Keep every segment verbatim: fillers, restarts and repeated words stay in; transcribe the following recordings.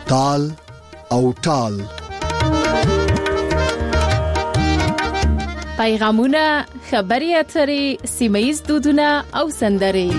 تال او ټال. پیغامونه، خبري اترې، سیمه‌ییز دودونه او سندرې.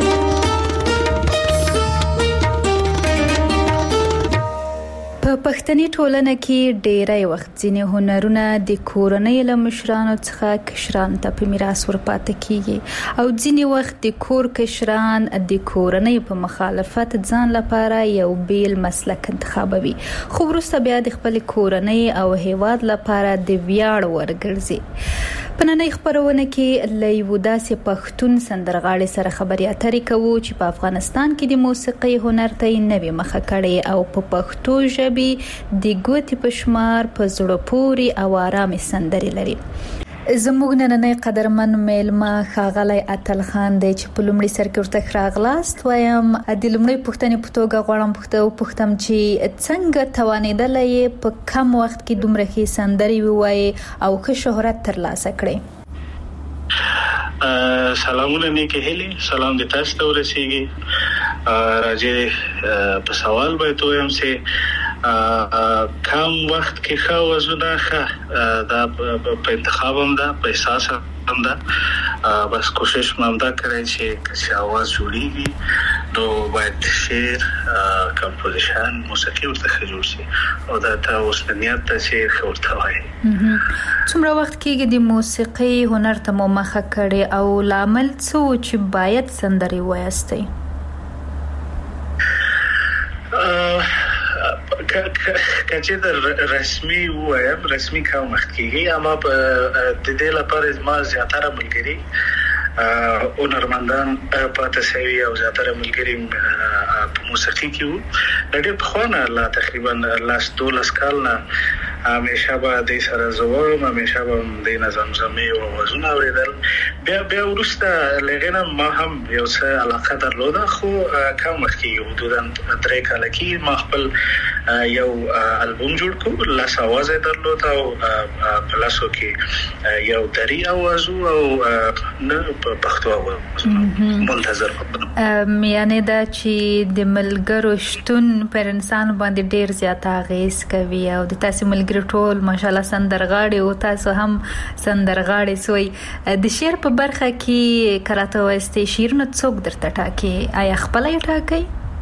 په پښتني ټولنه کې ډېری وخت ځینې هنرونه د کورنۍ له مشرانو څخه کشرانو ته په میراث ورپاتې کیږي او ځینې وخت د کور کشران د کورنۍ په مخالفت ځان لپاره یو بیل مسلک انتخابوي، خو وروسته بیا د خپل کورنۍ او هیواد لپاره د ویاړ ورګرځي. په نننۍ خپرونه کې له یو داسې پښتون سندرغاړي سره خبرې اترې کوو چې په افغانستان کې د موسیقي هنر ته یې نوې مخه کړې او په پښتو ژبې د ګوتې په شمار په زړه پورې او آرامې سندرې لري. زموږ نننۍ قدرمن میلمه ښاغلی اتل خان دی چې په لومړي سر کې ورته ښه راغلاست وایم. د لومړۍ پوښتنې په توګه غواړم وپوښتم چې څنګه توانېدلی یې په کم وخت کې دومره ښې سندرې ووایې او ښه شهرت ترلاسه کړې؟ سلامونه نیکې هیلې، سلام دې تاسو ته ورسیږي. راځي په سوال باید وایم چې کم وخت کې ښه وزونه ښه دا په انتخاب هم ده، په احساس هم ده. بس کوشش مې هم دا کړی چې چې आवाज جوړیږي نو باید شعر، کمپوزیشن، موسیقي ورته ښه جوړ شي او دا ته اوس نیت ده چې ښه ورته وایي. څومره وخت کېږي د موسیقي هنر ته مو مخه کړې او لامل څه و چې باید سندرې ووایاستئ؟ کچې د رسمي وایم رسمي کار وخت کېږي، اما د دې لپاره ما زیاتره ملګري هنرمندان پاتې شوي او زیاتره ملګري په موسیقي کې وو. ډېر پخوانه لا تقریبا لاس دولس کال نه همیشه به د سره زوم همیشه به د نظمزمې او وزونه اوریدل. بیا بیا وروسته لغنه ما هم یو څه علاقه درلوده، خو کم وخت کې حدودا درې کاله کې ما خپل یو البوم جوړ کړ، لاس आवाज درلود او په لاسو کې یو دري आवाज او نه پښتو आवाज منتظر وم. یعنی دا چې د ملګرو شتون پر انسان باندې ډیر زیات اغیز کوي او د تاسو ملګرو ټول ماشاءالله سندرغاړي او تاسو هم سندرغاړي سوی. د شعر په برخه کې کراته وایستې شعرونه څوک درته ټاکي؟ آیا خپل یې ټاکي؟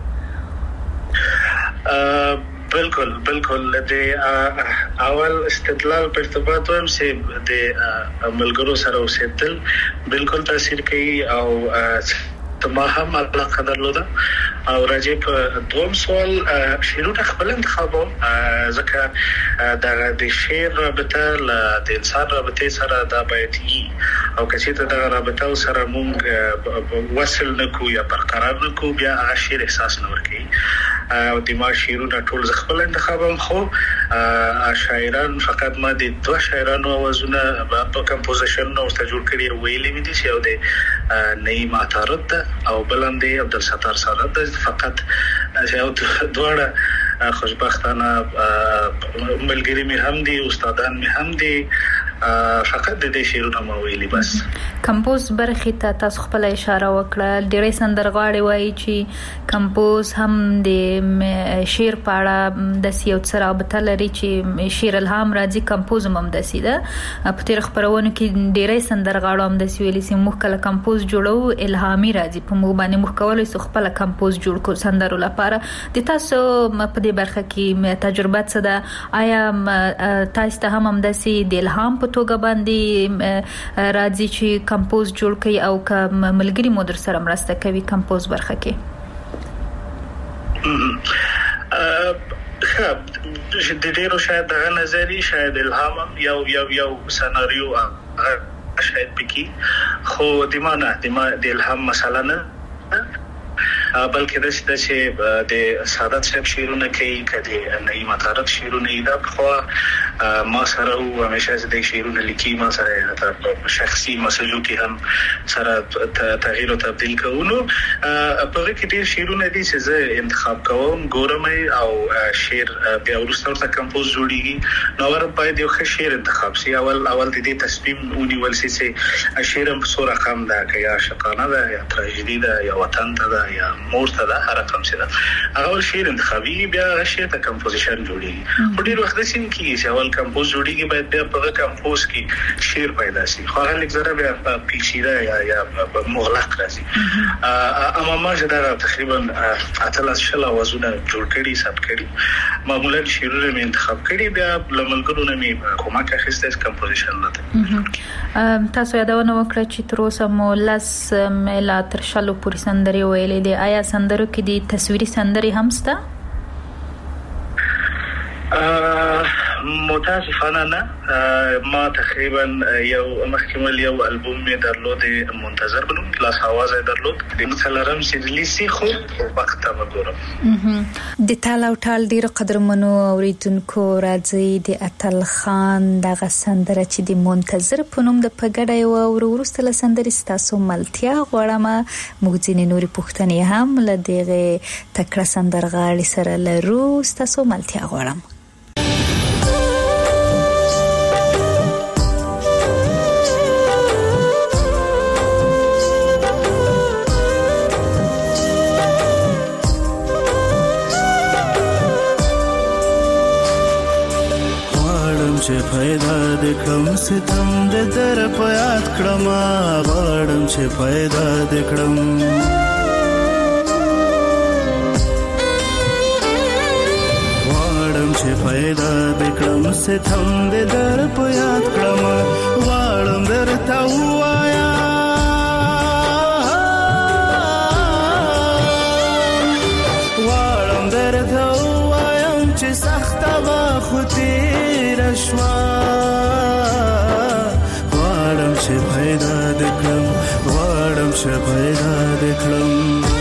بالکل بالکل د اول استدلال په ارتباط هم سي د ملګرو سره اوسېدل بالکل تاثیر کوي او ما هم علاقه درلوده. او راځي په دوم سوال شعرونه خپل انتخابوم، ځکه د شعر رابطه له د انسان رابطه سره دا باید وي او که چېرته دغه رابطه سره مونږ وصل نکو یا برقرار نکو بیا هغه شعر احساس نه ورکوي. او د ما شعرونه ټول خپل انتخابوم، خو شاعران فقط ما د دوه شاعرانو اوازونه په کمپوزیشن نو ورته جوړ کړي ویلې مې دي چې یو د نعیم عطارد او بلندې عبدالستار سعادت فقط یو دواړه خوشبختانه ملګری مې هم دي، استادان مې هم دي، فقط د دې شعرونه ما ویلي. بس کمپوز برخې ته تاسو خپل اشاره وکړه. ډېرې سندرغاړي وایي چې کمپوز هم د شعر په اړه داسې یو څه رابطه لري چې شعر الهام راځي، کمپوز هم داسې ده. په تېر خپرونو کې ډېرې سندرغاړو هم داسې ویلي چې موږ کله کمپوز جوړو الهامي راځي، په موږ باندې موږ کولی شو خپل کمپوز جوړ کړو سندرو لپاره. د تاسو په دې برخه کې تجربه څه ده؟ آیا تاسو ته هم همداسې د الهام په توګه باندې راځي چې کمپوز جوړ کړي او که ملګري مو در سره مرسته کوي کمپوز برخه کې؟ خب د ډیرو شاید دغه نظری شاید الهام یو یو یو سناریو شاید پکې، خو د معنا د الهام مسله نه بلکې د چې د سعادت صاحب شعرونه کوي، کدي نعیم عطارد شعرونه دا خو ما سره او همیشه د شعرونه لیکي، ما سره شخصي مسلو کې هم سره تغییر او تبديل کوونو په کې ډیر شعرونه دي چې زه انتخاب کوم، ګورم او شعر بیا ورسره ته کمپوز جوړیږي. نو ور باید یو ښه شعر انتخاب شي. اول اول د دې تصمیم ونیول شي چې شعر په څو رقم ده، یا عاشقانه ده یا تراژیدي ده یا وطن ته ده یا مور ته دا هر رقم سره اول شعر انتخابي بیا شعر ته کمپوزیشن جوړي په ډیر وخت سین کې چې اول کمپوز جوړيږي باید بیا په کمپوز کې شعر پیدا شي خو هغه لږ بیا پیچیده یا یا مغلق راځي اما ما چې دا تقریبا اتلس شل اوازونه جوړ کړي سب کړي معمولا شعرونه مې انتخاب کړي بیا لملګرو نه مې کومه اخیسته کمپوزیشن لته تاسو یادونه وکړه چې تر اوسه مو لاس ملا تر شلو پورې سندري ویلې دي آیا سندرو کې دي تصویري سندري هم شته متاسفانه نه ما تقریبا یو مخکمل یو البوم می درلود منتظر بنوم کلاس आवाज درلود د مثلرم چې ریلیسي خو وخت ما ګورم د تالا او ټال ډیر قدرمنو اوریدونکو راځي د اتل خان دغه سندره چې د منتظر په نوم د پګړې او ورستله سندري ستاسو ملتیا غواړم موږ ځینې نوري پوښتنې هم لدغه تکړه سندرغاړي سره لرو ستاسو ملتیا غواړم چې پیدا د کړم ستم د در په یاد کړم غواړم چې پیدا د کړم غواړم چې پیدا د کړم ستم د در په یاد کړم غواړم درته وایا غواړم درته وایم چې سخته وا خو شوا غواړم چې پیدا د کړم غواړم چې پیدا د کړم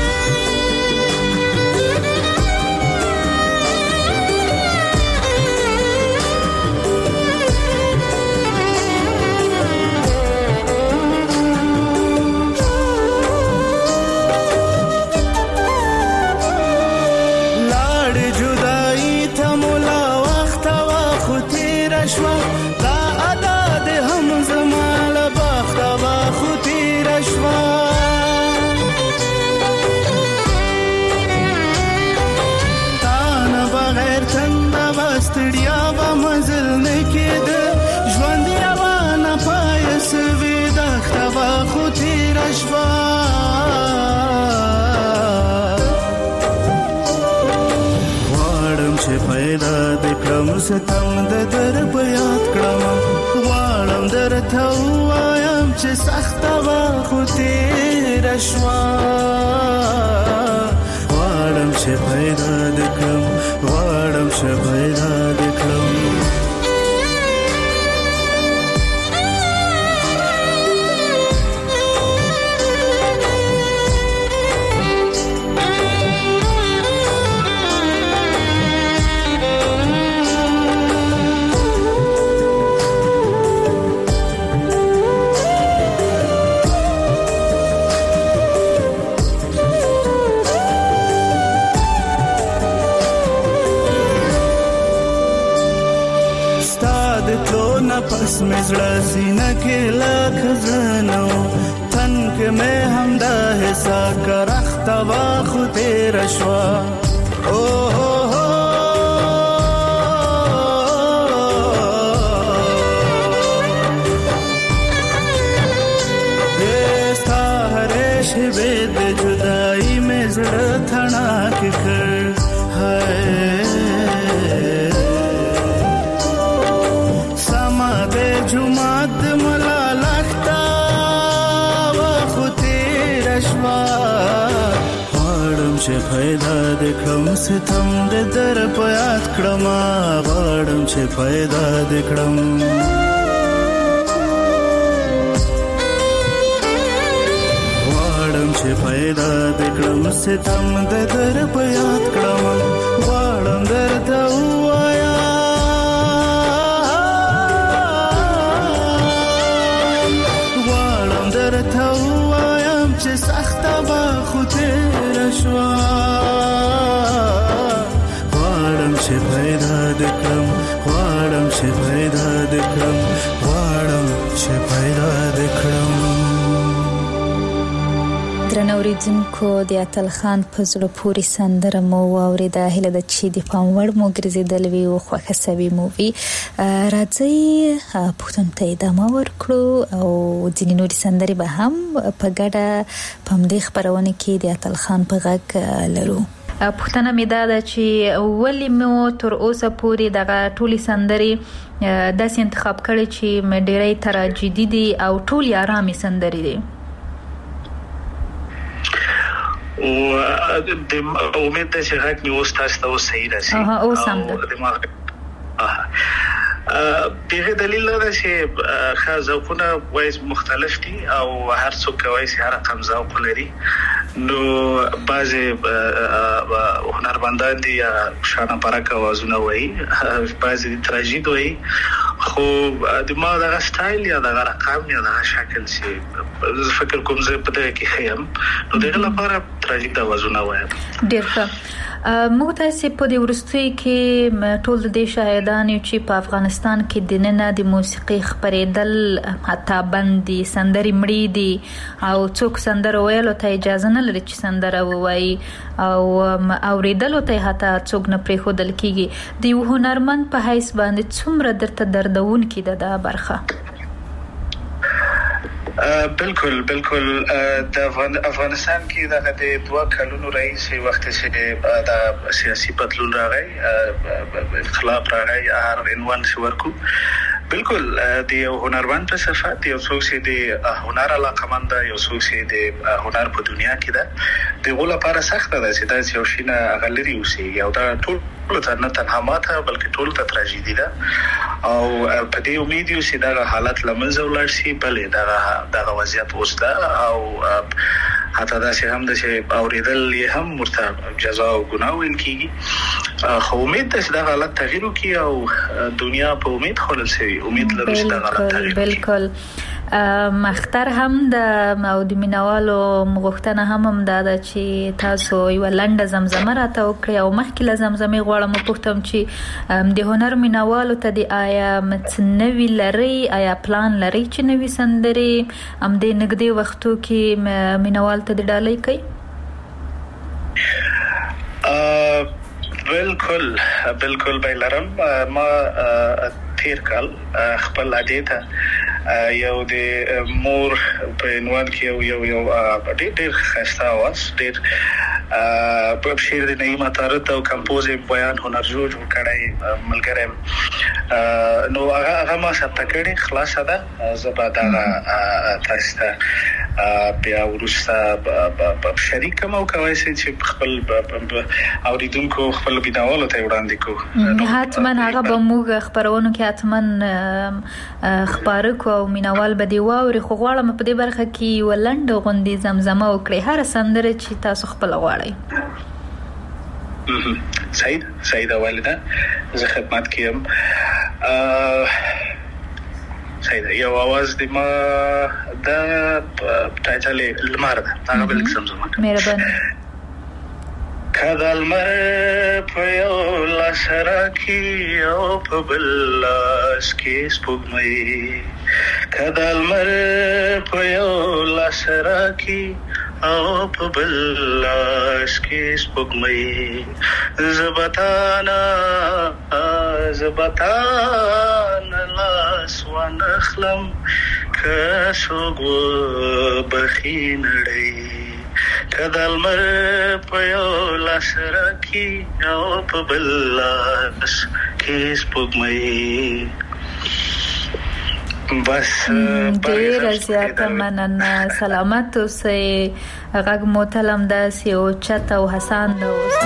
ستم د در په یاد کړم غواړم درته وایم چې سخته وا خو تیر شوا غواړم چې پیدا د کړم غواړم چې پیدا د کړم پس مزړه سینه کې لاک زنو تن کې مې هم دا حسا کرخت وا خو تیر شوا او هو دستا هرې شبه د جدائی مزړه ثنا کې کړ هاي جمعت ملالختا و خطیر اشوا غواړم چې پیدا د کړم ستم د در په یاد کړم غواړم چې پیدا د کړم غواړم چې پیدا د کړم ستم د در په یاد کړم غواړم درته وایا چې سخته وا خو تیر شوا غواړم چې پیدا د کړم غواړم چې پیدا د کړم غواړم چې پیدا د کړم درنو اوریدونکو د اتل خان په زړه پورې سندره مو واوریده. هیله ده چې د پام وړ مو ګرځېدل وي او خوښه سوي مو وي. راځئ پوښتنې ته ادامه ورکړو او ځینې نورې سندرې به هم په ګډه په همدې خپرونه کې د اتل خان په غږ لرو. پوښتنه مې دا ده چې ولې مو تر اوسه پورې دغه ټولې سندرې داسې انتخاب کړي چې ډېرې تراجیدي دي او ټولې آرامې سندرې دي؟ او د امید ده چې غږ مې اوس تاسو ته اوس صحیح راشي. اها اوس هم ده. دغه دلیل دا چې خاص ذوقونه وایي مختلف دي او هر څوک کوي چې هر رقم ذوق لري. نو بعضی هنرمندان دي شانه پرکه وازونه وایي، بعضی تراژید وایي، خو د ما دغه سټایل یا دغه رقم یا دغه شکل چې فکر کوم زه په دغه کې خیم نو دغه لپاره تراژید وازونه وایم. ډېر ښه. موږ تاسو په دې ورستۍ کې ټول د شاهدان یو چې په افغانستان کې د نن د موسیقي خبرېدل حتی بندي سندري مړې دي او څوک سندره ویلو ته اجازه نه لري چې سندره ووایي او اوریدلو ته حتی څوک نه پرېښودل کیږي. د یو هنرمند په حیث باندې څومره درته دردونکې ده دا برخه؟ بالکل بالکل. د افغانستان کې د دوه کلونو رئیس وخت چې د سیاسي بدلون راغی، انقلاب راغی، هر عنوان چې ورکو بالکل د یو هنرمند په صفت یو څوک چې د هنر علاقمند ده، یو څوک چې د هنر په دنیا کې ده، دغه لپاره سخته ده چې دا یو شی نه غلري اوسېږي او دا ټول ټول نه تنها ماته بلکې ټول ته تراژیدي ده او په دې امید یو چې دا حالت لمنځه ولاړ شي. بلې دا دا وضعیت اوس ده او حتی دا چې هم د چې اوریدل یې هم ورته جزا او ګناه ویل کیږي. خو امید ده چې دا حالت تغییر وکړي او دنیا په امید خلل شي. امید لرو چې دا حالت تغییر وکړي. بالکل. مختر هم د او د مینوالو مغوښتنه هم هم دا ده چې تاسو یو لنډه زمزمه راته وکړئ او مخکې له زمزمې غواړم وپوښتم چې د هنر مینوالو ته د آیا نوي لري، آیا پلان لري چې نوي سندرې هم د نږدې وختو کې مینوال ته د ډالۍ کوي؟ بالکل بالکل بیلرم. ما تیر کال خپل عادیته یو د مور په عنوان کې یو یو یو ډېر ډېر ښایسته اواز، ډېر په شعر د نعیم عطارد او کمپوز بیان هنر جوړ کړی ملګری نو هغه هغه ما ثبت کړی خلاصه ده. زبا دا تاسو ته بیا ورسته په شریک مو کوي چې خپل اوریدونکو خپل بیناوالو ته وړاندې کوو. حتما هغه به موږ خبرونو کې حتما خبرو کو او مینوال به دی واوري. خو غواړم په دې برخه کې ولند غوندي زمزمه وکړي هر سندره چې تاسو خپل غواړئ. سعید سعید والده زه خدمت کوم. سعید یو आवाज د ما د ټایټل لمر ده هغه بل زمزمه کوم. مهرباني. کدل مر په یو لاس راکې او په بل لاس کې سپوږمۍ، کدل مر په یو لاس راکې او په بل لاس کې سپوږمۍ، زبتانا زبتانا لاس ونخلم که څوک وبخي نړۍ، کدل مر په یو لاس راکې او په بل لاس کې سپوږمۍ. بس ډېر زیاته مننه. سلامت اوسئ. غږ مو تل همداسې اوچت او هسانده اوسه.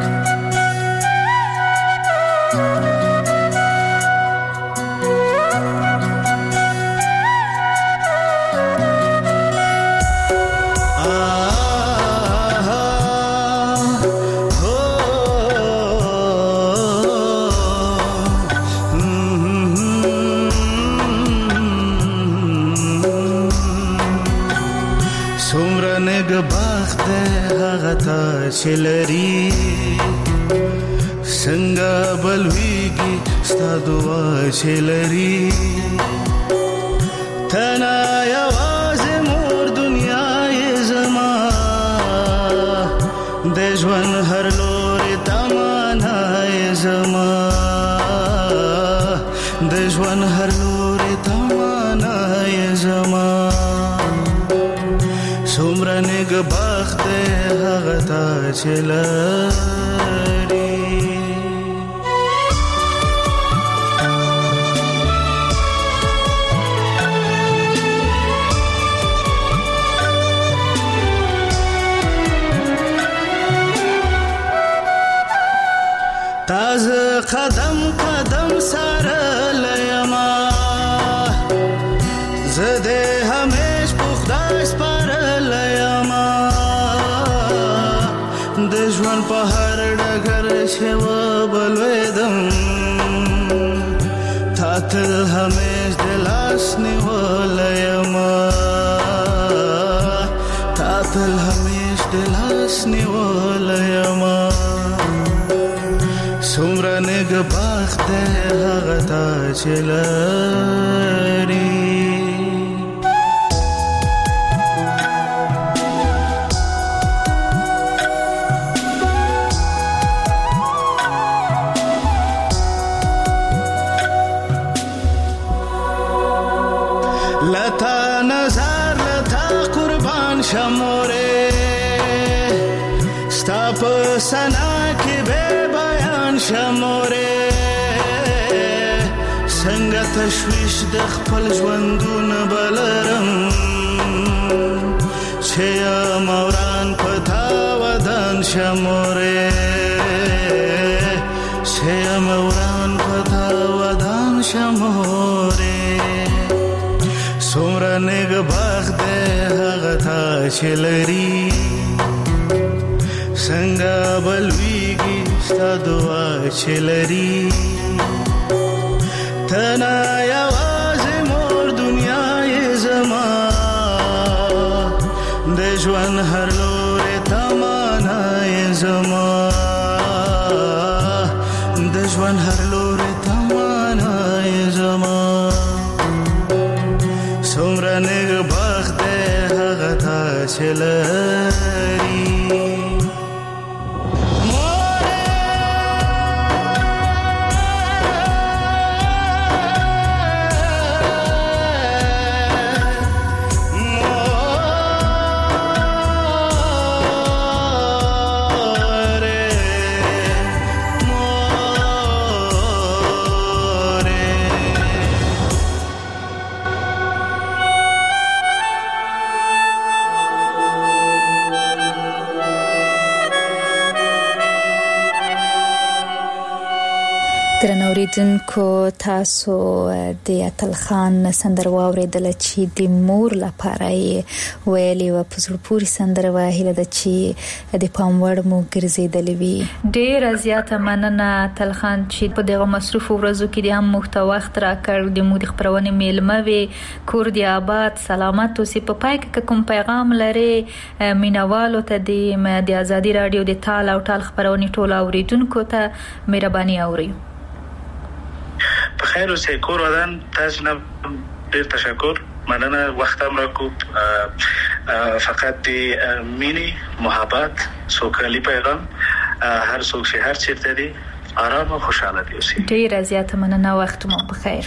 چلری څنګه بلويږي ستا دعا چلری تنا یوازې مور دنیا یې زما د ژوند هر لوري تمنای زما د ژوند هر لوري تمنای زما څومره نیک بخت هغه ته چې لري تازه قدم قدم سره لیما زده همیش پخته سپاره لیما د ژوند په هر ډګر چې وبلوېدم تا تل همیش د لاس نیولی یما تا تل همیش د لاس نیولی یما څومره نیک بخت دی هغه ته چې لري لتا نظر لتا قربان شموره ستا په سنا کې به بیان شموره څنګه تشویش د خپل ژوندون بلرم چې موران پتا ودان شموره چې موران پتا ودان شموره څومره نیک بخت دی هغه ته چې لري څنګه بلویږي ستا دعا چې لري ته نه یوازې مور دنیا یې زما د ژوند هر لورې تمنا یې زما د ژوند هر لورې تمنا یې زما څومره نیک بخت دی هغه ته چې لري درنوریدونکو تاسو د اتل خان سندره واوریدل چې د مور لپاره ویلي و په زړه پورې سندره وهله د چې د پام وړ مو ګرځیدلې وی ډیر زیاته مننه اتل خان چې په دغه مصروف ورځو کې د هم محتوا وخت راکړ د مو د خبرونه میلمه وی کور دی آباد سلامت اوسې په پای کې کوم پیغام لري مینوالو ته د ازادي رادیو د تال او ټال خبرونه ټول اوریدونکو ته مهرباني اوري بخیر اوسئ کور ودان تاسو نه ډیر تشکر مننه وختم را کو فقط دی مینی محبت سوکالی پیغام هر څوک چې هر چیرته دی آرام او خوشاله دی اوسئ ډیر زیاته مننه وخت مو بخیر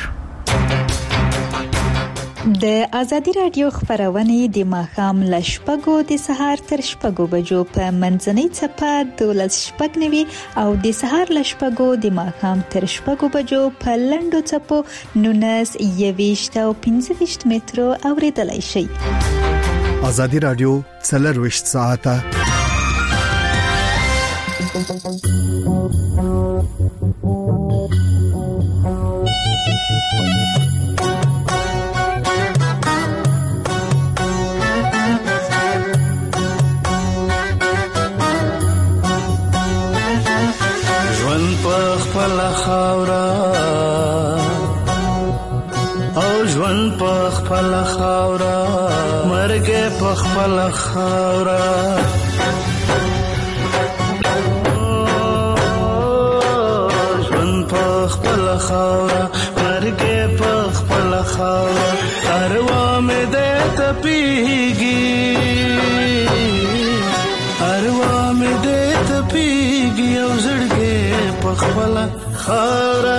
د ازادي رادیو خبرونه د ماښام لشپګو د سهار تر شپږو بجو په منځنۍ چپه دولس شپږ نوي او د سهار لشپګو د ماښام تر شپږو بجو په لندو چپو نونس یويشت او پنځه ویشت مترو اوریدلای شي ازادي رادیو څلور وشت ساعته خاورا او ژوند په خپل خاورا مرګ په خپل خاورا ژوند په خپل خاورا مرګ په خپل خاورا اروا مې دې تپيږي اروا مې دې خپل خاورا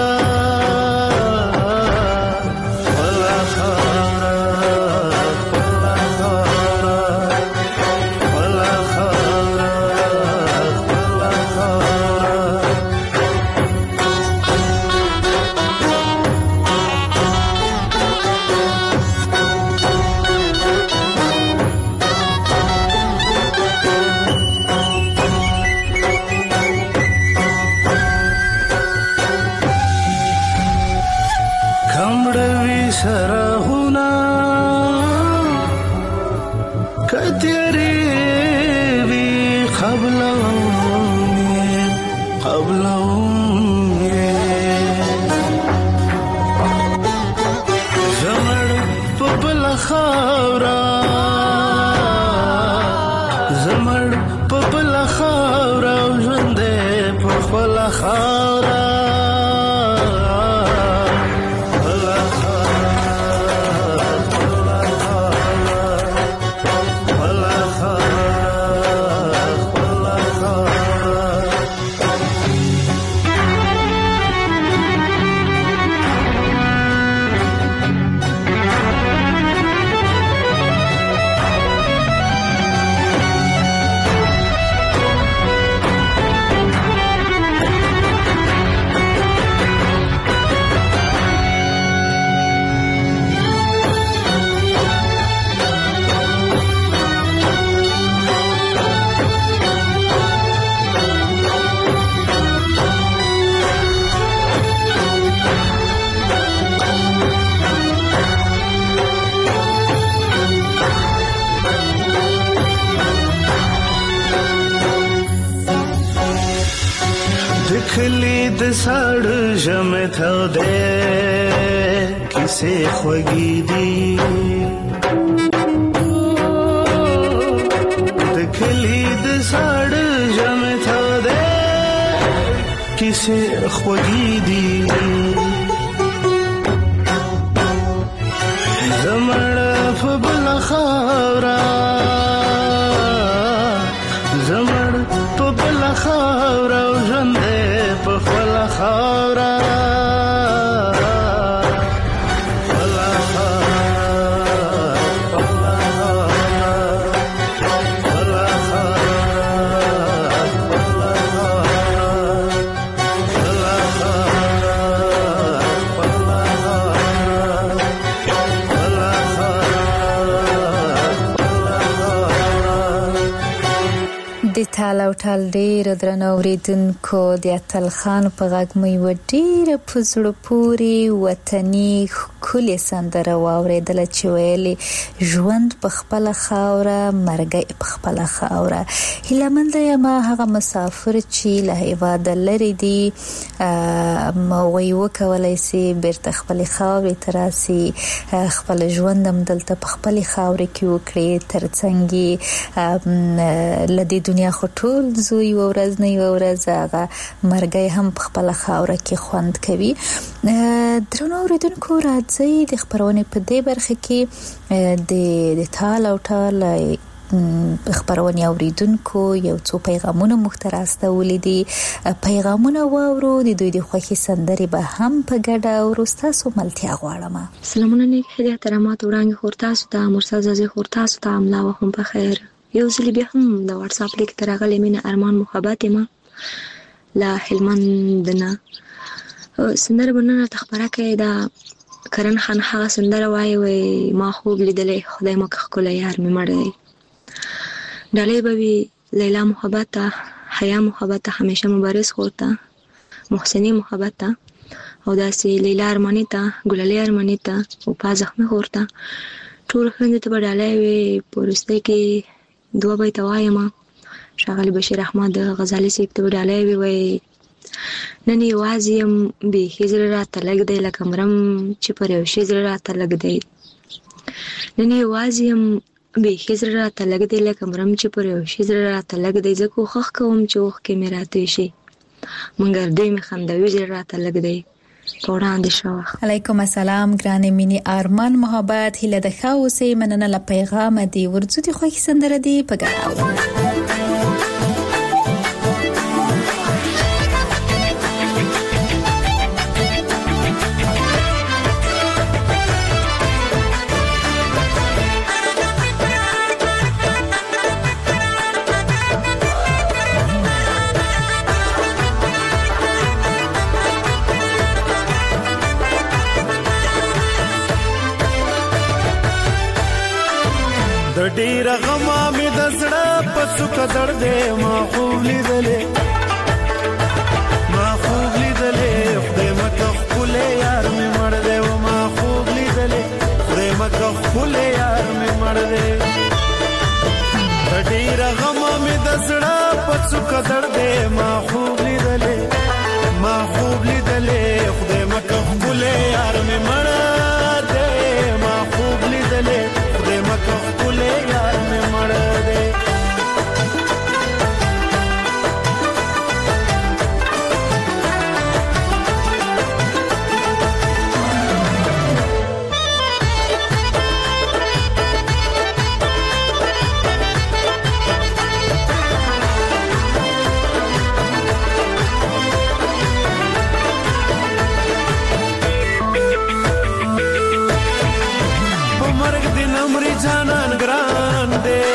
سړ ژمه ته ده کیسه خوږی دی د کلی د سړ ژمه ته ده کیسه خوږی دی زمړ په بل خاورا زمړ په بل خاورا ژوند په خپل خاورا د تاله او ټال ډېر درنو اوریدونکو د اتل خان په غږ مې و ډېر په زړه پورې وطني ښکلې سندره واورېدله چې ویلې ژوند په خپله خاوره مرګ په خپله خاوره. هیلهمنده یم هغه مسافر چې له هېواده لرې دي هغوی وکولی سي بیرته خپلې خاورې ته راسي خپل ژوند هم دلته په خپلې خاورې کې وکړي تر څنګ یې له دې دنیا خو ټول زو یو ورځ نه یو ورځ هغه مرګي هم په خپل خاوره کې خوند کوي. درنو اوریدونکو راځي د خبرونه په دې برخه کې د د تال او ټال خبرونه اوریدونکو یو څو پیغامونه محترسته ولیدي پیغامونه واورو د دوی د خوښي سندري به هم په ګډه ورسته سوملتیا غواړم. سلامونه نیک هدیه احترامات وړاندې خورتا ستا مرسا زازي خورتا ستا املا وهم په خیر. یو ځل بیا هم د واتس اپ لیک ترغلې مینه ارمان محبت ما لا هلمند نه سندره بننه تخبره کې دا کرن خان هغه سندره وای وای ما خوب لیدلې خدای مکه خپل یار مې مړ دی ډالې بوي لیلا محبت حیا محبت همیشه مبارز خورتا محسنی محبت او داسې لیلا ارمانیتا ګلالي ارمانیتا او پازخمه خورتا ټول خويندې ته ډالې وي پرسته کې دوه بیت وایم شغل بشیر احمد غزالی سیب ته ډالې وي وای نن یوازیم به هجر را تلګ دی لکه مرم چې پر یو شی زړه را تلګ دی نن یوازیم به هجر را تلګ دی لکه مرم چې پر یو شی زړه را تلګ دی زکو خخ کوم چې وخ کې میراته شي مونږ دې می خندوي زړه را تلګ دی وړاندې شو. علیکم السلام ګرانې مینی ارمان محبت هله د خاوسې مننه ل پیغام دی ورځو دي خوښ سندره دی په ګاو دزړه پڅو کډړ دې ما خوب لیدلې ما خوب لیدلې خدای مکه خپل یار مې مړ دې و ما خوب لیدلې خدای مکه خپل یار مې مړ دې ډېر غم مې دزړه پڅو کډړ دې ما خوب لیدلې ما خوب لیدلې خدای مکه خپل یار مې مړ دې ما خوب لیدلې خدای مکه خپل یار مې مړ دې جانان ګران دې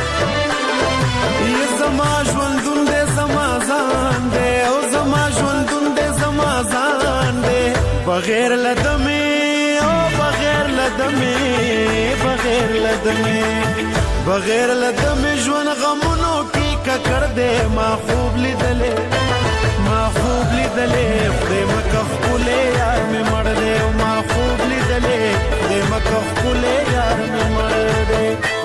یې زما ژوندون دې زما ځان دې او زما ژوندون دې زما ځان دې بغیر لدمې او بغیر لدمې بغیر لدمې بغیر لدمې ژوند غمونو کې ککړ دې ما خوب لیدلې ما خوب لیدلې خدای مکه خپل یار مې مړ دې ما خوب لیدلې خدای مکه خپل یار مې مړ دې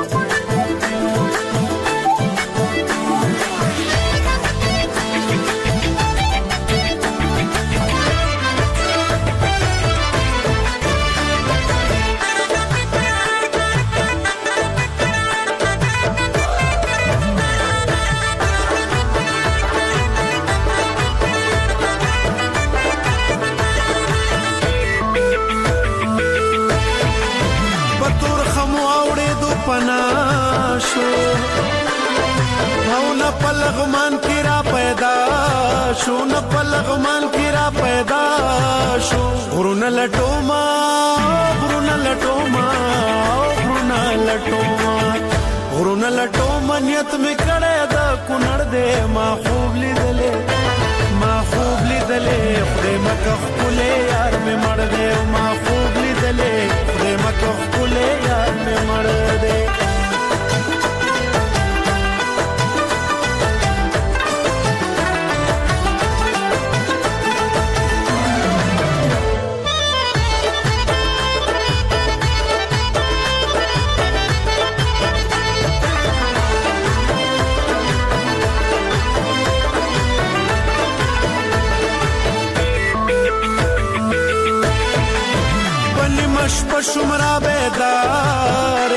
پناشو او نه پلغمان کی را پیدا شو نه پلغمان کی را پیدا شو غرون لټوما غرون لټوما غرون لټوما غرون لټوما نیت می کړه دا کونړ دې ما خوب لیدلې ما خوب لیدلې خدای مکه خپل یار می مړ دې ما خوب لیدلې خدای مکه خپل یار می مړ دې شمرا بیدار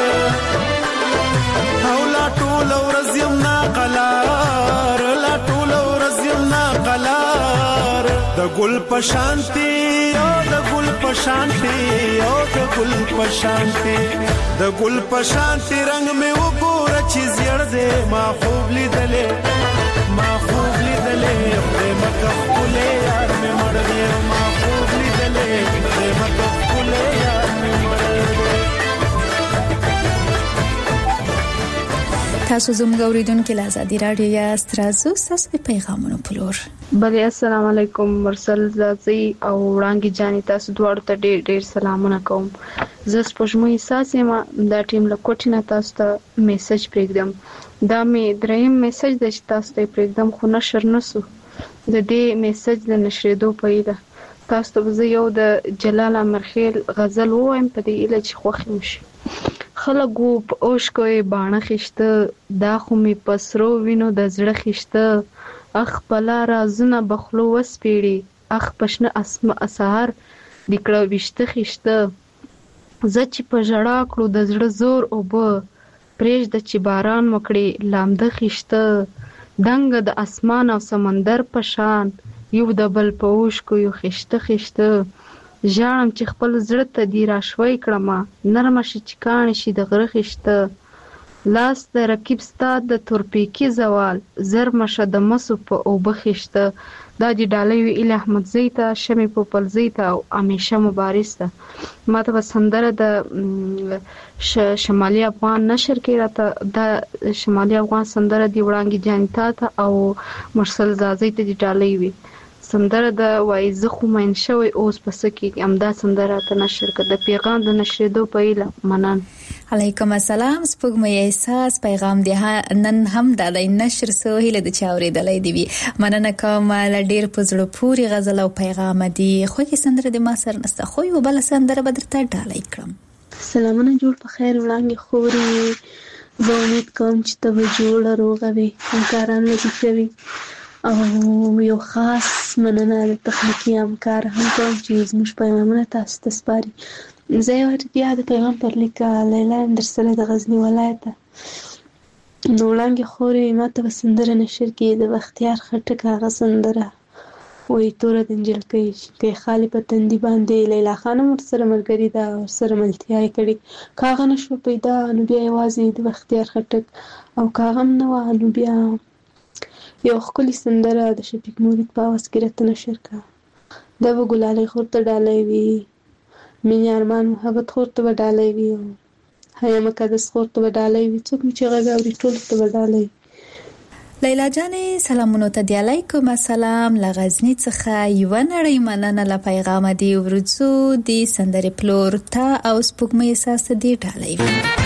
او لا ټول ورځ یم نا قلار لا ټول ورځ یم نا قلار د ګل پشانتی او د ګل پشانتی او د ګل پشانتی د ګل پشانتی رنگ می وګور چې زیړ دې ما خوب لیدلې ما خوب لیدلې خدای مکه خپل یار می مړ دې ما خوب لیدلې خدای مکه خپل یار تاسو زموږ اوریدونکو له آزادي رادیو یا سترازو تاسو د پیغامونو پلور بله السلام علیکم مرسل زازي او وړانګي جاني تاسو دواړو ته ډېر ډېر سلامونه کوم زه سپوږمۍ ساسې ما دا ټیم له کوټینه تاسو ته میسج پرېږدم دا مې دریم میسج دی چې تاسو ته پرېږدم خو نشر نسو د دې میسج د نشرېدو په هیله تاسو ته زه یو د جلال امرخیل غزل ووایم په دې هیله چې خوښ مو شي خلک وو په اوښکو یې باڼه خیشته دا خو مې په سرو وینو د زړه خیشته اخ بلا رازونه به خولو وسپېړي اخ په شنه سهار دې کړه ویشته خیشته زه چې په ژړا کړو د زړه زور اوبه پرېږده چې باران وکړي لامده خیشته دنګه د اسمان او سمندر په شان یو د بل په اوښکو یو خیشته خیشته ژاړم چې خپل زړه ته دې راشوی کړمه نرمه شي چې کاڼې شي د غره خیشته لاس د رقیب ستا د تورپیکي زوال زرمه شه د مسو په اوبه خیشته دا دې ډالۍ وي ایله احمدزی ته شمې پوپلزی ته او همیشه مبارز ته ما ته به سندره د شمالي افغان نشر کې راته د شمالي افغان سندره دی وړانګي جانتا ته او مرسل زازي ته دې ډالۍ وي سندره د وایزه خو مین شوی اوس پس کې امدا سندره ته نشر کړه د پیغام د نشریدو په ایله منن علیکم السلام. سپوږمۍ احساس پیغام دی نن هم د نشر سوهیله د چاوري دلای دی مننه کوم ل ډیر پزړه پوری غزل او پیغام دی خو کی سندره د ما سر نسته خو یو بل سندره بدرته ډالای کړم. سلامونه جوړ په خیر وړاندې خوري زه امید کوم چې ته به جوړ روغه وي همکاران دې کوي او یو خاص مننه د تخنیکی همکار هم کوم چې زموږ پیغامونه تاسو ته سپاري. زه یو بیا د پیغام پر لیک لیلا در سره د غزنی ولایت نو وړاندې خوري ماته به سندره نشر کې د بختیار خټک هغه سندره وې تور د انجل کې کې خالی په تندي باندې لیلا خانم ور سره ملګری دا ور سره ملتیا کړي کاغه نشو پیدا نو بیا یوازې د بختیار خټک او کاغم نو نو بیا یو خپل سندره د شفیق مورید په واس کې رته نشر کا دا و ګلالي خورته ډالې وی مینه ارمان محبت خورته وډالې وی هيا مقدس خورته وډالې وی څوک چې غاوري ټول ته وډالې. لیلا جانې سلامونه ته دی علیکم السلام لغزنی څخه یو نړۍ مننه ل پیغام دی ورڅو دی سندري پلور تا او سپوږمۍ احساس دی ډالې وی.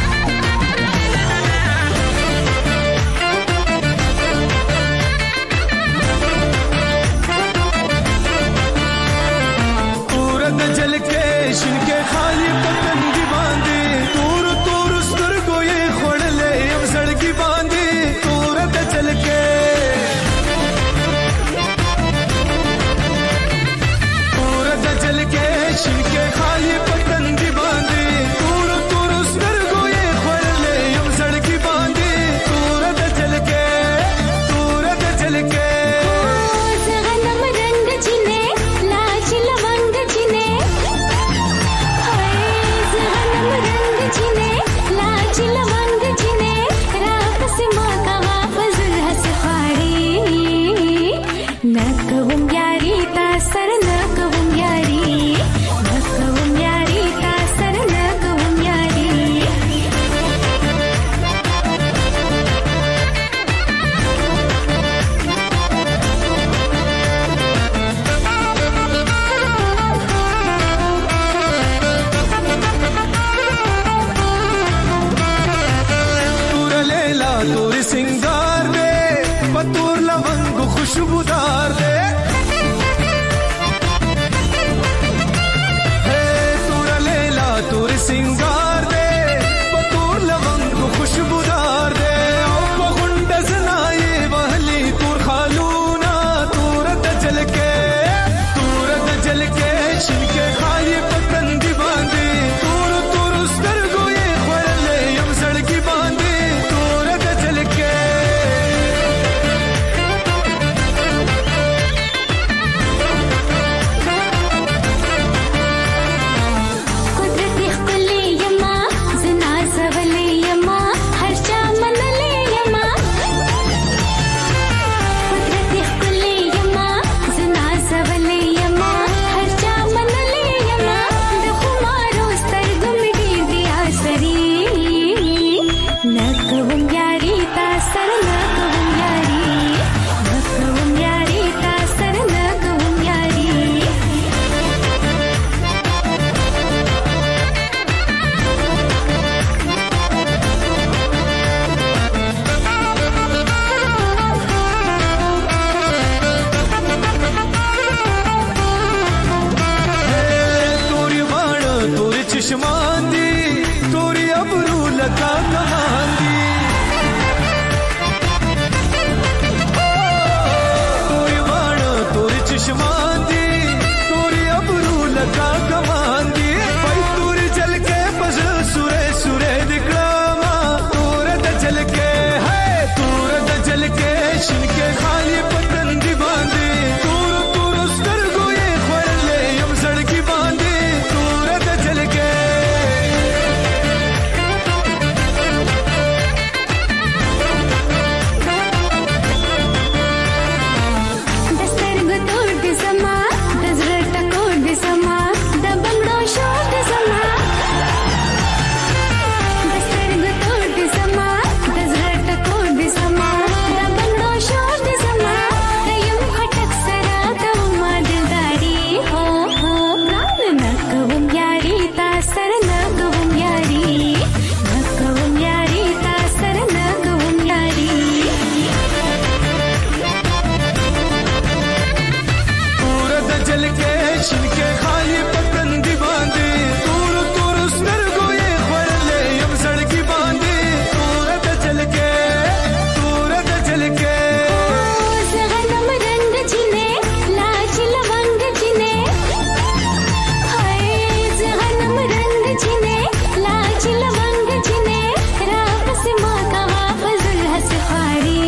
شینکې خالي پتندي باندې تور تور سترګو یې خورلې یم زړګي باندې تور د جلکې تور د جلکې زغنم رنگ چینه لاچ لونگ چینه هاي زغنم رنگ چینه لاچ لونگ چینه را پس ما کا فضل حس خاري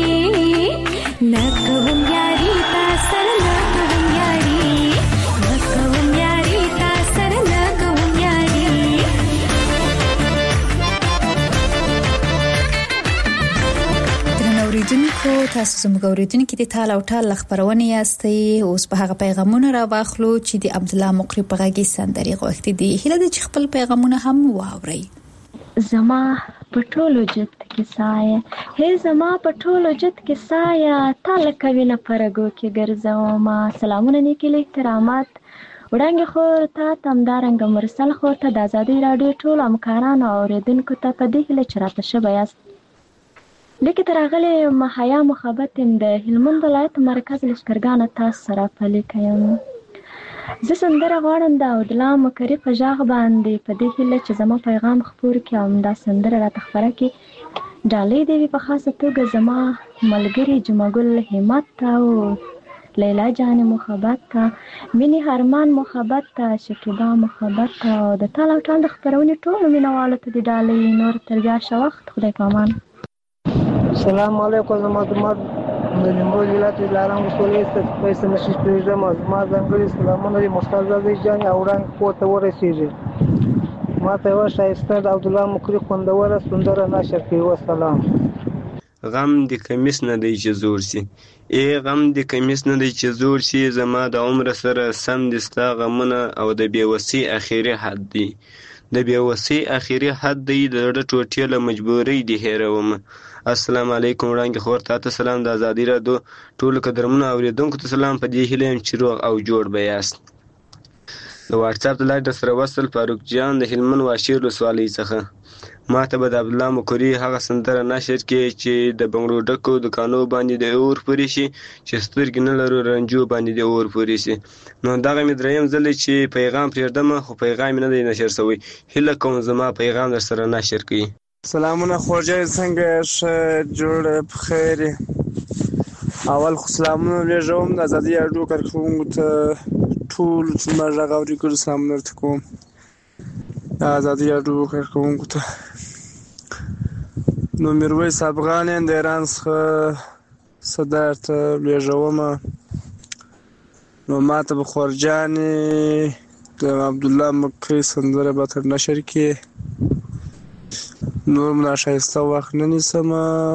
نکوم یاري تا سر نکوم یاري نکوم یاري تا سر نکوم یاري اوریدونکو تاسو زموږ اوریدونکو د تال او ټال خبرونه یاستئ اوس په هغه پیغامونه را واخلو چې د عبد الله مقری په غږی سندري غوښتي دي هله د خپل پیغامونه هم واوري زما پټولو جت کې سایه هي زما پټولو جت کې سایه تال کوي نه پرګو کې ګرځوم سلامونه نیکي له احترامات وړاندې خو ته تمدارنګ مرسل خو ته د ازادي رادیو ټول امکانانو اوریدونکو ته په دې هله چرته شبياست لیکه ترغله محیا محبت د هلمند ولایت مرکز لشکرګان تاسو سره پلي کوم زه سندره غواړم د عبد الله مقری په ژغ باندې په دې هله چې زما پیغام خپور کړم دا سندره را تخبره کې ډالۍ دی په خاصه توګه زما ملګری جمعګل همت او لیلا جان محبت تا مینی هرمان محبت تا شکیبا محبت تا د تاله ټال د خبرونې ټول مینوالو ته د ډالۍ نور تر بیا شوخت خدای پامان السلام علیکم زما د مر د نیمروز ولایت لارام ولسوالۍ څخه پیسې نشي پیژم ما ځانګړي سلامونه د مختار زوی جان او رنګ کوته ورسیږي ما ته و شایسته د عبد الله مقری خوندوره سندره نشر کوي والسلام غم د کمیس نه دی چې زور سي ای غم د کمیس نه دی چې زور سي زما د عمر سره سم دستا غمونه او د بیوسی اخیری حد دی د بیوسی اخیری حد دی د ټوټې له مجبورۍ دی هیروم السلام علیکم وړاندې خور ته سلام د ازادي رادیو ټول قدرمنو اوریدونکو ته سلام په دې هیله چې روغ او جوړ بیاست د واتس اپ د لایډ سره وصل فاروق جان د هلمند واشیر ولسوالۍ څخه ما ته به د عبد الله مقری هغه سندره نشر کې چې د بنگلو ډکو دکانو باندې د اور پوری شي چې سترګې نه لرو رنجو باندې د اور پوری شي نو دغه مې دریم ځل چې پیغام پرېږدم خو پیغام نه دی نشر شوی هله کوم زما پیغام در سره نشر کړي سلامونه خوږه څنګه ښه جوړ بخیر اول خو سلامونه لږوم د ازادي رادیو کارکونکو ته ټول چې ما راغوري کړ سلامونه ورته کوم د ازادي رادیو کارکونکو ته نو میرویس افغان د ایران څخه صدر ته لږوم نو ماته بخورجانې د عبد الله مقری سندره به تر نشر کې نور ملا شایسته وخت نه نیسم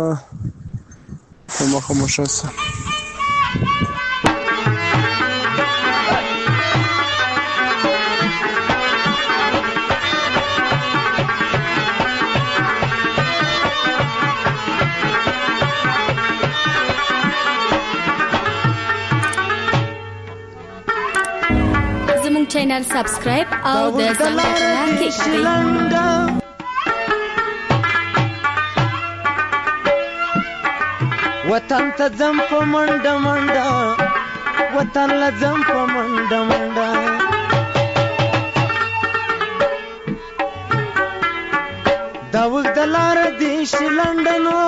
په مخه مشسه زموږ چینل سبسکرایب او د زنګ بټن کلیک کړئ وطن ته ځم په منډه منډه وطن له ځم په منډه منډه دا اوږده لاره دې شي لنډه نو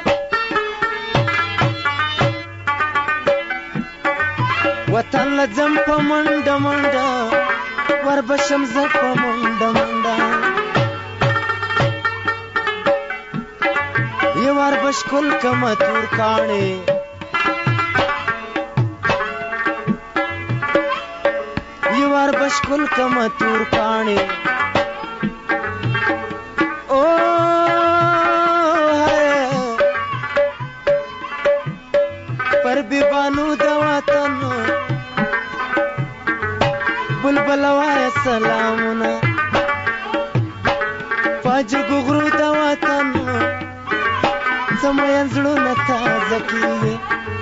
وطن له ځم په منډه منډه وربشم زه په منډه منډه یوار بشکل کما تور کاڼې یوار بشکل کما تور کاڼې او پر بیبانو د وطن بلبل وای سلامونه پاجګو غرو د وطن سمين زړونه تازه کیږي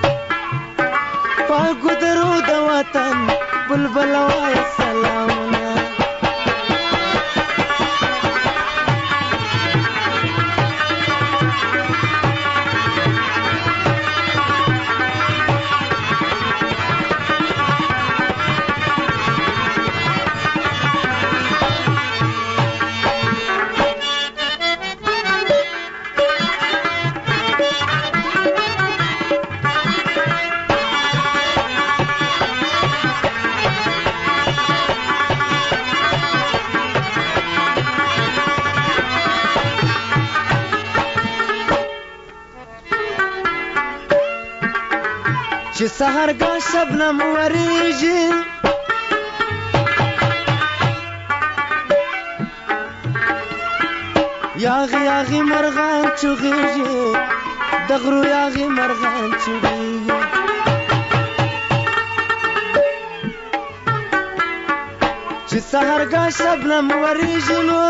پاګو درو د وطن بلبل وای سلامونه سحرګاه شبنم وریږي یاغي یاغي مرغان چغېږي د غرو یاغي مرغان چغېږي چې سحرګاه شبنم وریږي نو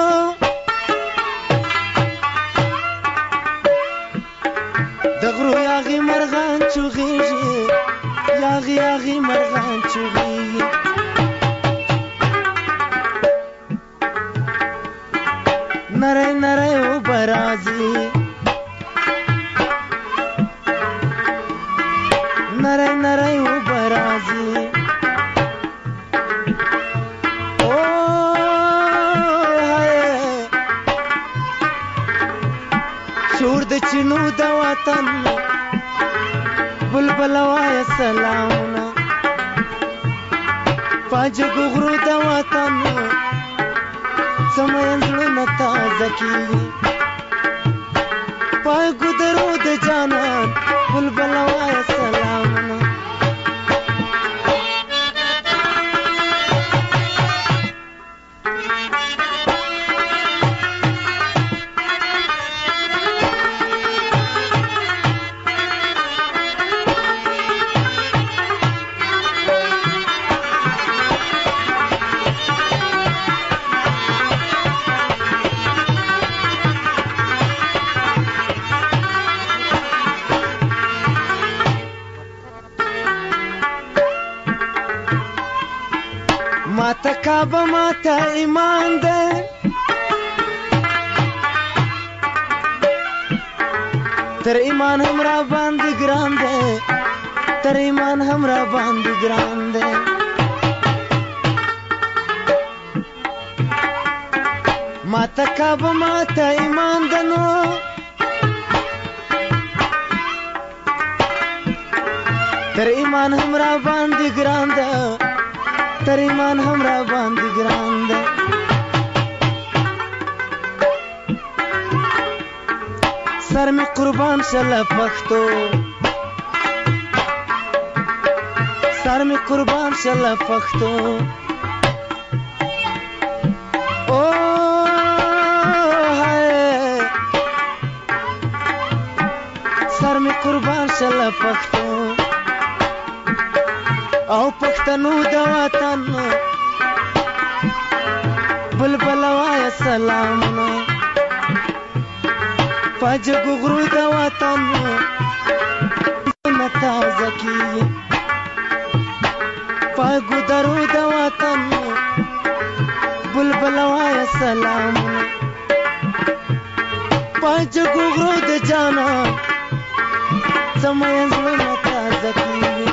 د غرو یاغي مرغان چغېږي یاغي یاغي مرغان چغېږي نری نری اوبه راځي نری نری اوبه راځي شور د چینو د وطن بلبل وایه سلامونه پاجګو غرو د وطن سمین زړونه تازه کېږي پاګو درو د جانان بلبل وایه سلامونه ماته کعبه ماته ایمان ده تر ایمان هم را باندې ګران ده تر ایمان هم را باندې ګران ده ماته کعبه ماته ایمان ده نو تر ایمان هم را باندې ګران ده تر ایمان هم را باندې ګران ده سر می قربان شله پښتو سر می قربان شله پښتو او هاي سر می قربان شله پښتو او پښتنو د وطن بلبل وایه سلامونه پاجګو غرو د وطن زړونه تازه کېږي پاګو درو د وطن بلبل وایه سلامونه پاجګو غرو د جانان سمین زړونه تازه کېږي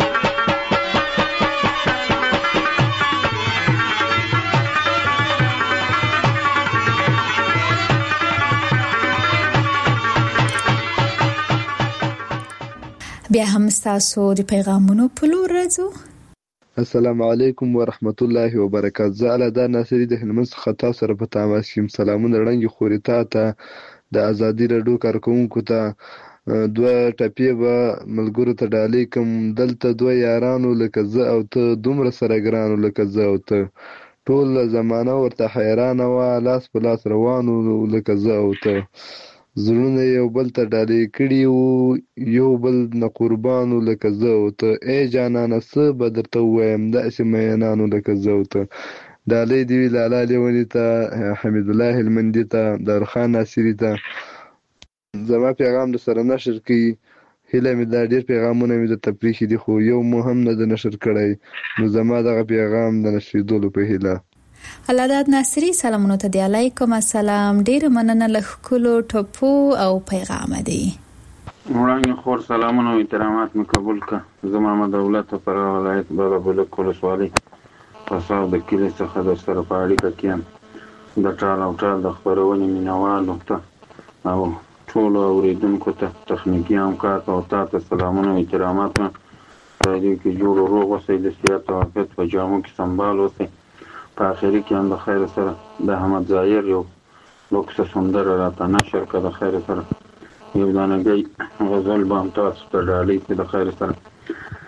بیا هم تاسو د پیغامونو په لور راځو. السلام علیکم ورحمت الله وبرکاته. زه الادا ناصری د هلمند څخه تاسو سره په تماس یم. سلامونه وړاندې خوري تا ته د ازادي راډیو کارکونکو ته دوه ټپې به ملګرو ته ډالۍ کوم. دلته دوه یارانو لکه زه او ته دومره سره ګرانو لکه زه او ته ټول زمانه ورته حیرانه وه لاس په لاس روانو لکه زه او ته زړونه یو بل ته ډالۍ کړي وو یو بل نه قربانو لکه زه او ته ای جانانه څه به درته ووایم داسې مینانو لکه زه او ته ډالۍ دې وي لالا لیوني ته حمید الله هلمندي ته دارخان ناصري ته زما پیغام در سره نشر کړي هیله مې دا ډېر پیغامونه مې درته پرېښي دي خو یو مو هم نه ده نشر کړی نو زما دغه پیغام د نشریدلو په هیله. الاداد ناصری سلامونه ته دی. علیکم السلام. ډیر مننه له ښکلو ټپو او پیغام دی. وړاندې خور سلامونه او احترامات مې قبول کړه. زه محمد دولت فراه ولایت بالابلک ولسوالۍ قصاب د کلي څخه در سره په اړیکه کې یم. د ټال او ټال د خپرونې مینوالو ته او ټولو اورېدونکو ته تخنیکي همکار ته او تا ته سلامونه او احترامات مې په دې کې جوړ او روغ اوسئ د صحت او عافیت په جامو کې سنبال اوسئ. په آخري کې هم د خیر سره د احمد ظاهر یو لوکسه سندره راته نشر کړه د خیر سره یو دانګۍ غزل به هم تاسو ته ډالۍ کړي د خیر سره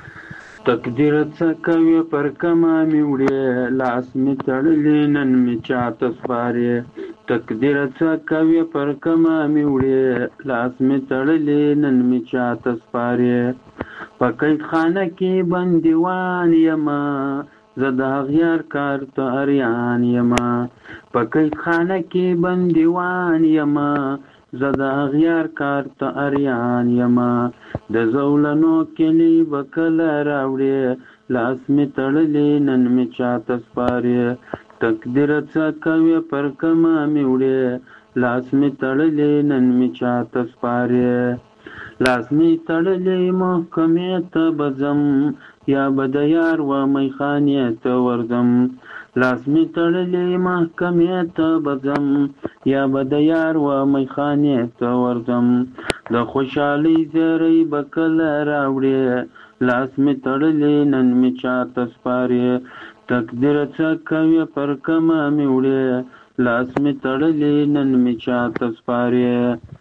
تقدیر څه کوي پر کما مې وړې لاس مې تړلی نن مې چاته سپارې تقدیر څه کوي پر کما مې وړې لاس مې تړلی نن مې چاته سپارې په قید خانه کې بندیوان یمه زه د اغیار کار ته اریان یمه په قید خانه کې بندیوان یمه زه د اغیار کار ته اریان یمه د زولنو کلی به کله راوړې لاس مې تړلی نن مې چاته سپارې تقدیر څه کوي پر کما مې وړې لاس مې تړلی نن مې چاته سپارې لاس مې تړلی محکمې ته به ځم یا به د یار و میخانې ته ورځم لاس مې تړلی محکمې ته به ځم یا به د یار و میخانې ته ورځم د خوشحالۍ زیری به کله راوړې لاس مې تړلی نن مې چاته سپارې تقدیر څه کوي پر کما مې وړې لاس مې تړلی نن مې چاته سپارې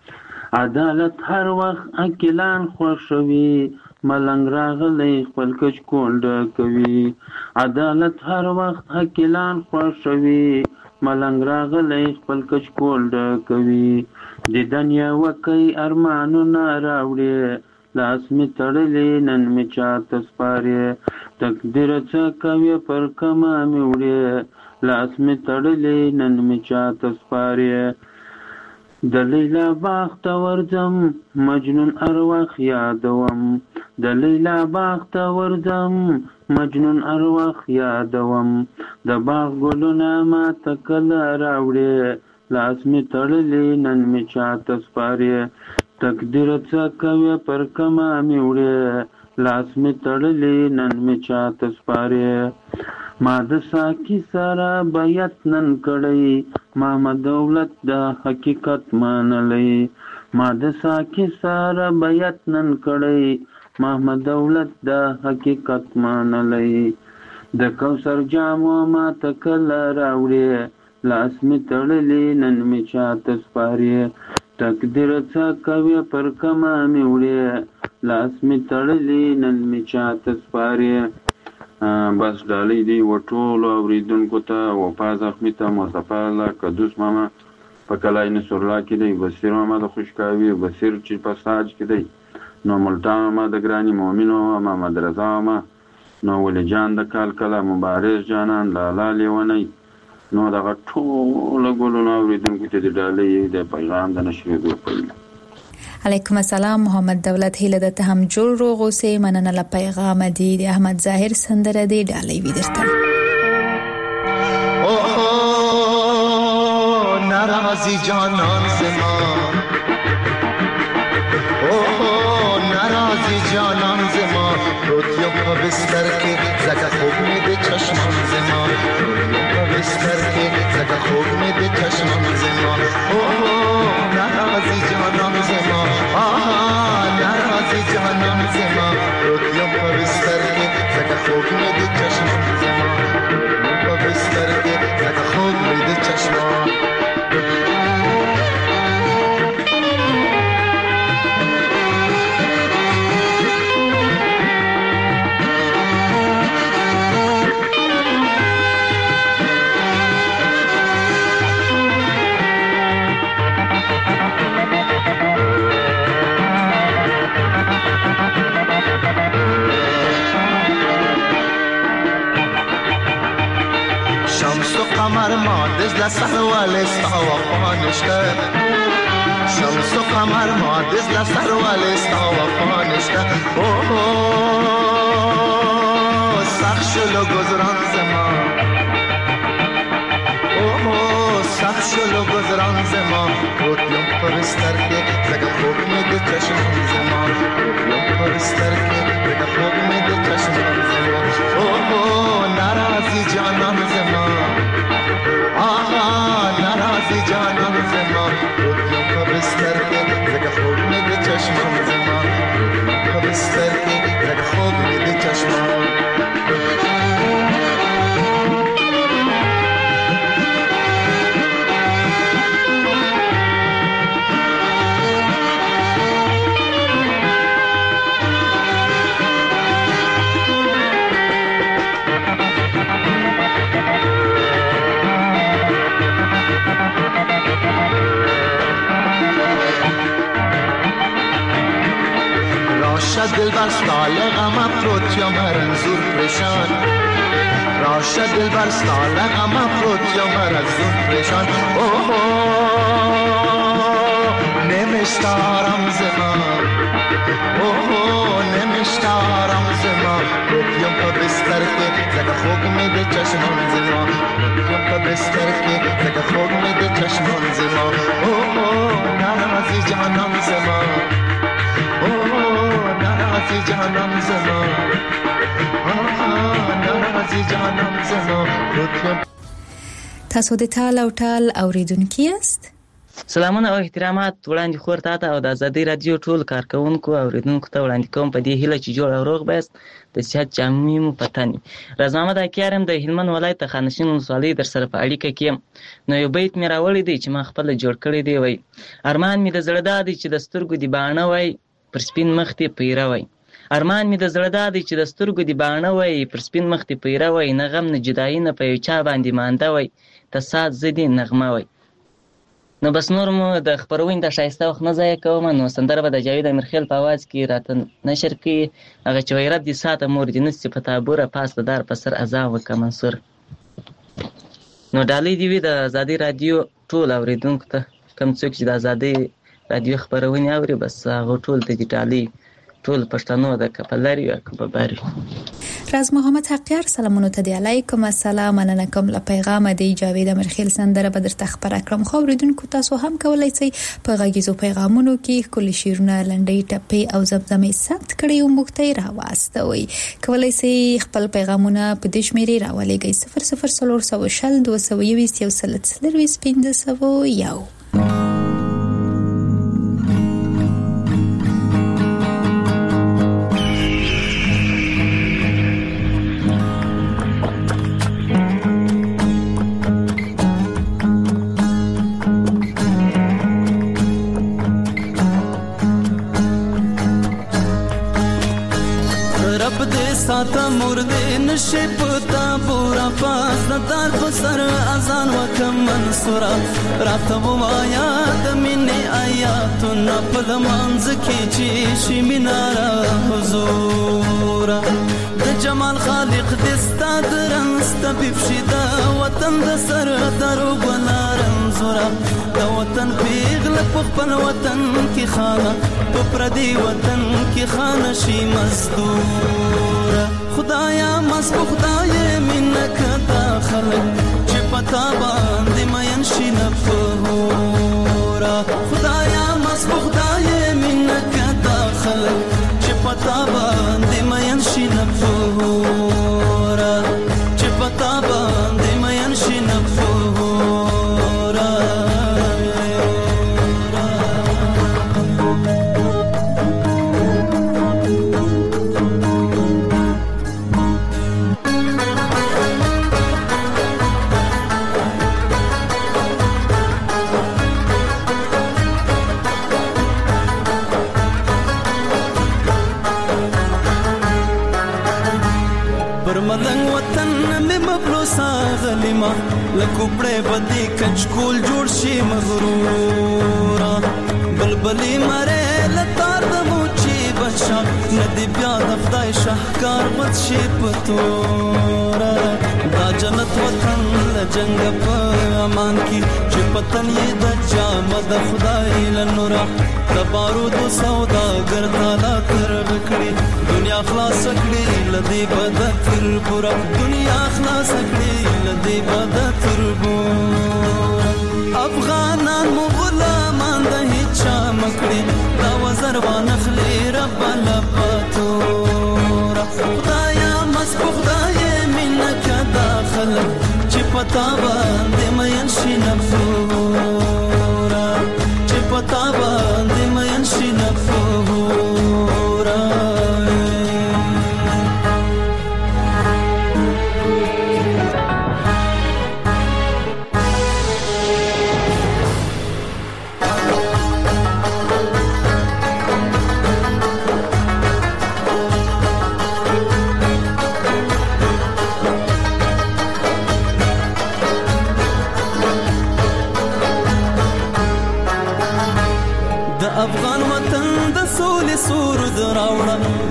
عدالت هر وخت عاقلان خوښوي ملنګ راغلی خپل کچ کول ډکوي عدالت هر وخت عاقلان خوښوي ملنګ راغلی خپل کچ کول ډکوي دیدن یې وکئ ارمانونه راوړې لاس مې تړلی نن مې چاته سپارې تقدیر څه کوي پر کما مې وړې لاس مې تړلی نن مې چاته سپارې د لیلا باغ ته ورځم مجنون ارواح یادوم د لیلا باغ ته ورځم مجنون ارواح یادوم د باغ ګلونه ماته کله راوړې لاس مې تړلی نن مې چاته سپارې تقدیر څه کوي پر کما مې وړې لاس مې تړلی نن مې چاته سپارې ما د ساقي سره بیعت نن کړی ما دولت د حقیقت منلی ما د ساقي سره بیعت نن کړی ما دولت د حقیقت منلی د کوثر جامو ما ته کله راوړې لاس مې تړلی نن مې چاته سپارې تقدیر څه کوي پر کما مې وړې لاس مې تړلی نن مې چاته سپارې بس ډالۍ دی و ټولو اورېدونکو ته وفا زخمي ته مصطفی الله قدوس ماما په کلای نصرالله کې دی بصیر ماما د خوشکاوي بصیر چې په ساج کې دی نو ملتان ماما د ګراني مؤمنو محمد رضا ماما نو ولی جان د کال کله مبارز جانان لالا لیونی نو دغه ټولو ګلونو اورېدونکو ته د ډالۍ د پیغام د نشریدو پیل علیکم السلام محمد دولت هیله ده هم جوړ روغ اوسې مننه له پیغام دی د احمد ظاهر سندره دی ډالۍ وی درته او ناراضی جانان زما او ناراضی جانان زما روتیو په بستر کې زکه خوب مې د چشمم زما روتیو په بستر کې زکه خوب مې د چشمم زما او ناراضی جانان زما آها ناراضی جانان زما روتیو په بستر کې زکه خوب مې د چشمم زما روتیو په بستر کې زکه خوب مې د چشمم قمر ما دزل سهر والستا وفانشته شمس و قمر ما دزل سهر والستا وفانشته اوه سخشلو گذران زمان اوه سخشلو گذران زمان روتیم پرستر که زگه خوب می ده چشمان زمان روتیم پرستر که زگه خوب می ده چشمان زمان اوه ناراضی جانان زمان آها ناراضی جانان زمان روتیم په بستر کې زکه خوب مې د چشمم زمان روتیم په بستر کې زکه خوب مې د چشمم دلبر سال غم افروت یا مرنزور پریشان راشه دلبر سال غم افروت یا مرنزور پریشان اوه نمیشتارم زمان اوه نمیشتارم زمان روتیم پا بستر که زکا خوب میده چشمان زمان روتیم پا بستر که زکا خوب میده چشمان زمان اوه نرازی جانم زمان اوه نرازی جانم زمان اوه نرازی جانم زمان روتیم. تاسو د ټال او ټال اوریدونکي یاست. سلامونه او احترامات وړاندې خور ته او د ازادي رادیو ټول کارکونکو او اوریدونکو ته وړاندې کوم په دې هیله چې جوړ او روغ بست د صحت جامع مو پتاني. راز محمد اکیارم د هلمند ولایت خانشین ولسوالۍ در سره په اړیکه کې نو یو بیت مې راوړی دی چې ما خپل جوړ کړی دی. وای ارمان مې د زړه دادی چې د سترګو دی باڼه وای پر سپین مخ ته پیره وای ارمان مې د زړه دادی چې د سترګو دی باڼه وای پر سپین مخ ته پیره وای نه غم نه جدایي نه په یو چا باندې مانده وای تصاد زدي نغمه وای. نو بس نور مو د خبرونې د شایسته وخت نه ضایع کوم. نو سندره به د جاوید امیرخیل په आवाज کې راته نشر کړي هغه چې وای رب دې ساته مور دې نسې په تابوره پاس د دار په سر اذان وکړه منصور. نو ډالۍ دې وي د ازادي رادیو ټول اوریدونکو ته کوم څوک چې د ازادي رادیو خبرونه اوري بس هغه ټول ته دې ډالۍ ټول پښتنو د کپلاري او کباباري. راز محمد حقیار سلامونه ته دی علیکم السلام مننه کوم له پیغام دی جاوید امیرخیل سندره به درته خبر کړم. خو اوریدونکو تاسو هم کولای شئ په غږیزو پیغامونو کې کلی شیرونه لنډۍ ټپې او زمزمې ثبت کړئ او موږ ته راوستوئ. کولای شئ خپل پیغامونه په دې شمیرې راولېږئ صفر صفر څلور سوه شل دوه سوه یوویشت یو سل څلرویشت پنځه سوه یو. ساتا مرده نشی پتا بورا پاس ندار بسر ازان وکم منصورا راتا بوایا دمینی آیاتو نپل منز کی چیشی منارا حضورا د جمال خالق دستا درنست بفشیدا وطن د سر درو بنا رنزورا د وطن پیغل پخپل وطن کی خانه پردی وطن کی خانه شی مزدور خدایا مس خدای منک داخل چې پتا باندې مین شي نفورا خدایا مس خدای منک داخل چې پتا باندې مین شي نفورا چې پتا باندې مین شي نفورا غلیما لکوپړې بدی کچکول جوړ شي مغرورا بلبلی مره لتار د موچی بچا ندی بیا د خدای شاهکار بد شي پتورا دا جنت وطن لجنګ په امان کی چې پتن یې د جام د خدای لنورا د بارود سودا ګرځالا تر وکړي دنیا خلاص کړي لدی بد تر پورا دنیا خلاص کړي لدی بد تر پورا افغانان مغلامان د هیڅ مکړي دا وزر وانخلي رب لپاتورا خدایا مس خدای منک داخل چې پتا باندې مین شي نفورا چې پتا باندې مین شي نفورا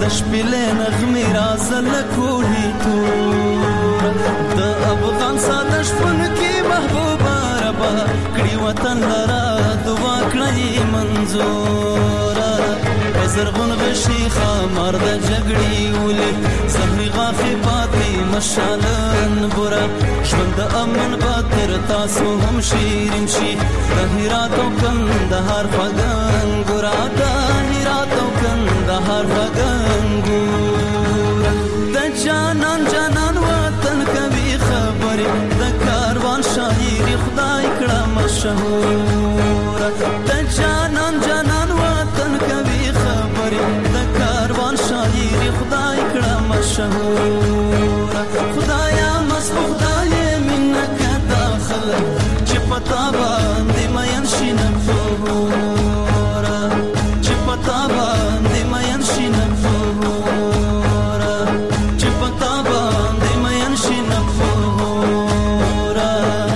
شپېلې نغمې راځه له کوهي توره د افغان ساده شپون کې محبوبه ربه کړي وطن لره دعا کړئ منظوره په زرغون غشي خامار د جګړې ولې زهري غاښې پاتې مشالن بوره ژوند د امن به تر تاسو هم شیرین شي د هرات او کندهار خوږه انګوره د هرات او کندهار خوږه انګوره د جانان جانان وطن کوي خبرې د کاروان شاعري خدای کړه مشهوره د جانان جانان وطن کوي خبرې د کاروان شاعري خدای کړه مشهوره خدایا مست خدای مینه کدا خلک چې پتا باندې مین شي نه فوره چې پتا باندې مین شي نه فوره چې پتا باندې مین شي نه فوره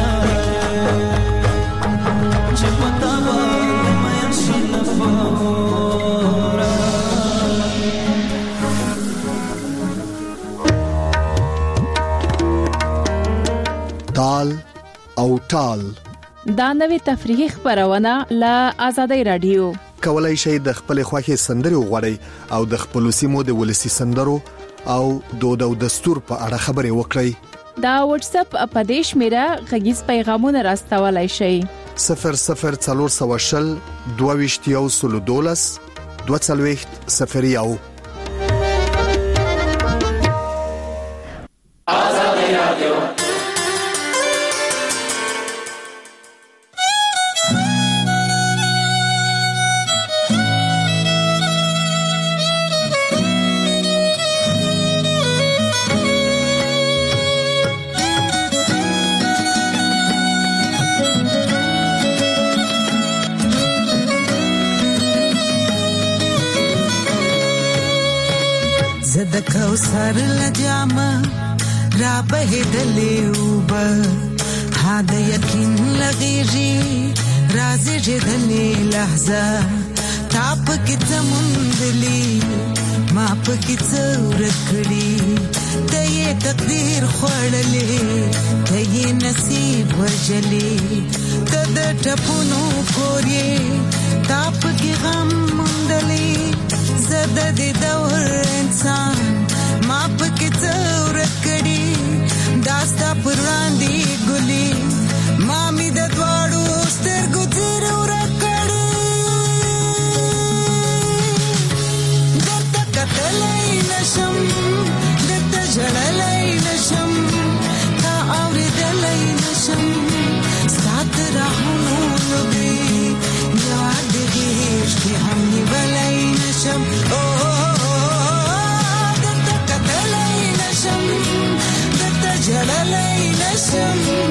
چې پتا باندې مین شي نه فوره تال او ټال دا نوې تفریحي خبرونه له آزادۍ رادیو کولای شئ د خپل خوښي سندري وغوړئ او د خپل سیمو د ولسی سندرو او دود او دستور په اړه خبرې وکړئ. دا واتس اپ اپدیش میرا غږیز پیغامونه راستولای شئ صفر صفر څلور سو شل دوه ویشت یو سل دولس دوه څلوېښت صفر یو. آزادۍ رادیو زد کوثر لجامه را بهدلې وبه ها د یقین لغېږي راځي جدلې لحظه تا پکې څمندلې ما پکې څه ورکړي ته یې تقدیر خوړلې ته یې نصیب وژلې ته د ټپونو کور یې تا پکې غم موندلې زد دې دور انسان ما پکې څه ورکړي داستا پراندې ګلې ما می د دواړو سترګو تیر ورکړي دته کتلې نشم دته جړلې نشم تا اورېدلې نشم سات راهونو لګي یاد دې چې هم نیولې نشم او دته کتلې نشم دته جړلې نشم